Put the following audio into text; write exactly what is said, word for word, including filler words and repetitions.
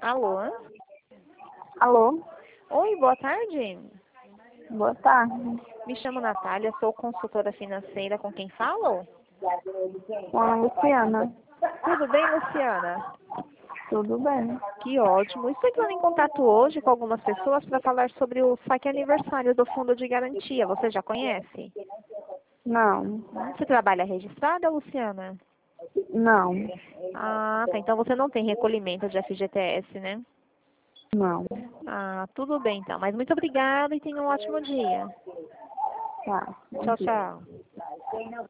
Alô? Alô? Oi, boa tarde. Boa tarde. Me chamo Natália, sou consultora financeira. Com quem falo? Com a Luciana. Tudo bem, Luciana? Tudo bem? Que ótimo. Estou entrando em contato hoje com algumas pessoas para falar sobre o saque aniversário do Fundo de Garantia. Você já conhece? Não. Você trabalha registrada, Luciana? Não. Ah, tá. Então você não tem recolhimento de F G T S, né? Não. Ah, tudo bem então. Mas muito obrigada e tenha um ótimo dia. Tá. Bom Tchau, dia. tchau.